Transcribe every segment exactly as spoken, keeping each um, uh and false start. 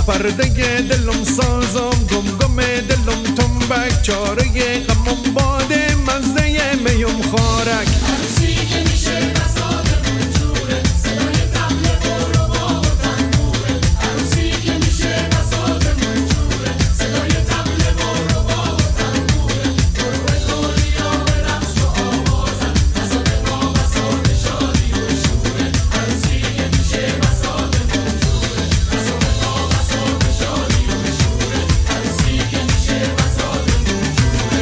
پرده دلم سازم، گم گم دلم تنبک، چاره غمم باده مزه میم خارک. عروسی که میشه بساطمون جوره، صدای طبل بور و باد و تنبوره. عروسی که میشه بساطمون جوره، صدای طبل بور و باد و تنبوره. گروه گلیا به رقص و آوازن، بساط ما بساط شادی و شوره. عروسی که میشه بساطمون جوره، بساط ما بساط شادی و شوره. عروسی که میشه بساطمون جوره.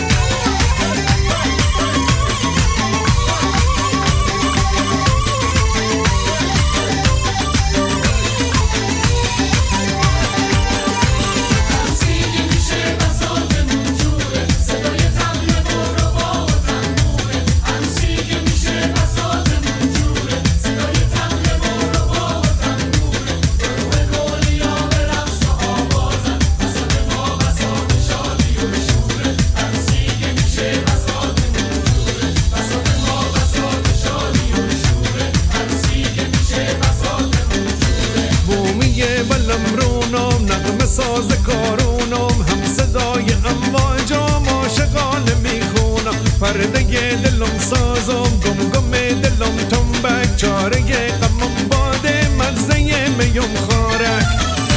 ساز کارونم هم صدای امواجم عاشقانه میخونم، پرده دلم سازم، گم گم دلم تنبک، چاره غمم باده مزه میم خارک.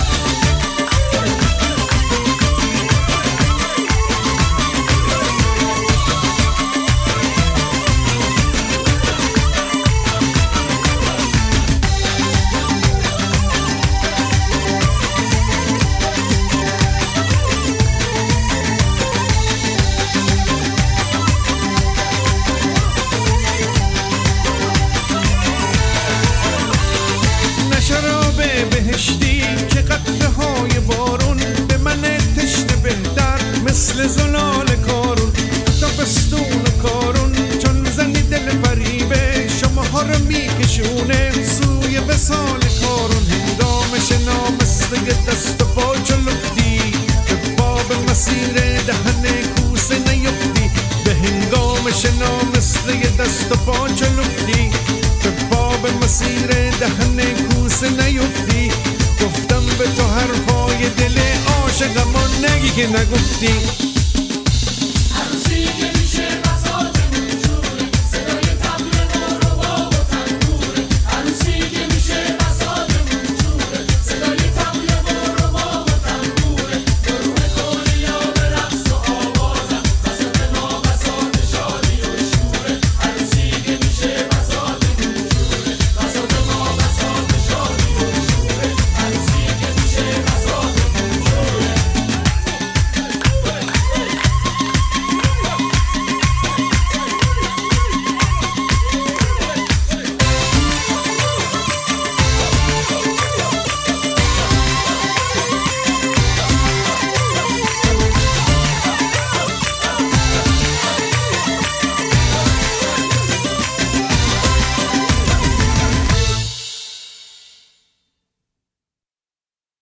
بهشتی که قطره های بارون به من تشنه بهتر مثل زلال کارون، تابستون کارون چون زنی دل فریبه شما ها رو میکشونه سوی وصال کارون. هنگام شنا مثل دست و پا چلفتی، به باب مسیر دهن کوسه نیفتی. به هنگام شنا مثل دست و پا چلفتی، به باب مسیر دهن کوسه نیفتی. گفتم به تو حرفای دل عاشقم و نگی که نگفتی. عروسی که